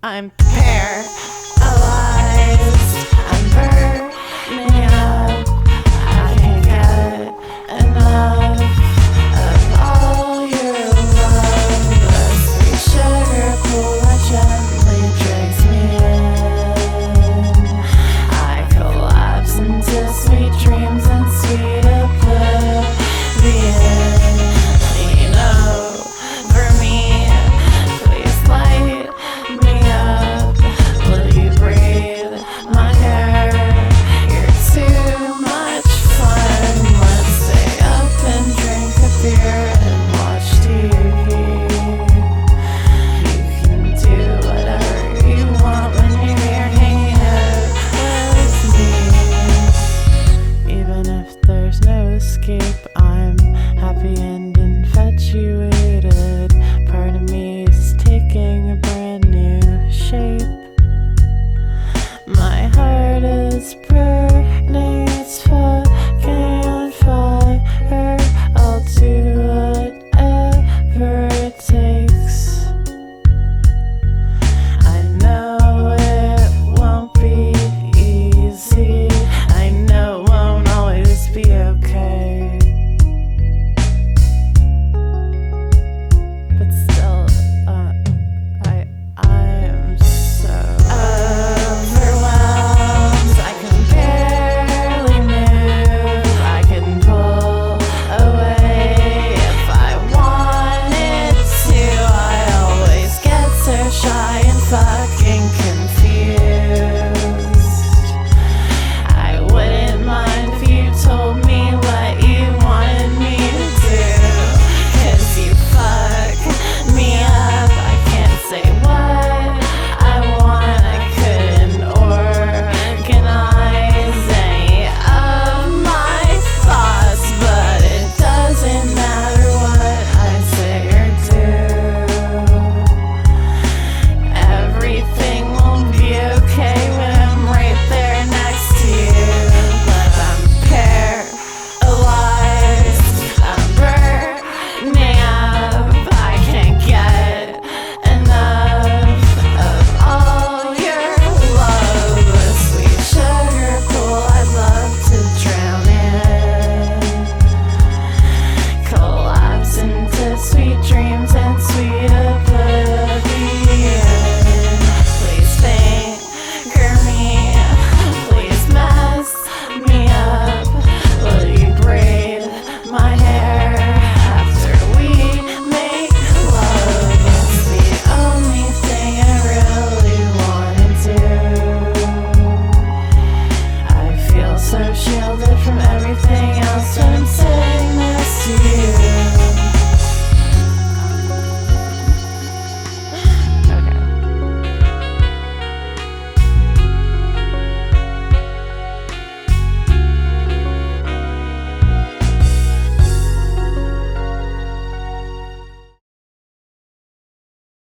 I'm paralyzed, I'm burning up. I can't get enough of all your love. The sweet sugar cool that gently drags me in. I collapse into sweet dreams and sweet oblivion. You know, for me, please light me up. Will you breathe my hair? You're too much fun. Let's stay up and drink a beer and watch TV. You can do whatever you want when you're here hanging out with me. Even if there's no escape, I'm happy and infatuated. Part of me is taking a brand new shape. My heart is burning, it's fucking on fire. I'll do whatever it takes. I know it won't be easy. I know it won't always be okay. But still, I am so overwhelmed. I can barely move. I can pull away if I wanted to. I always get so shy and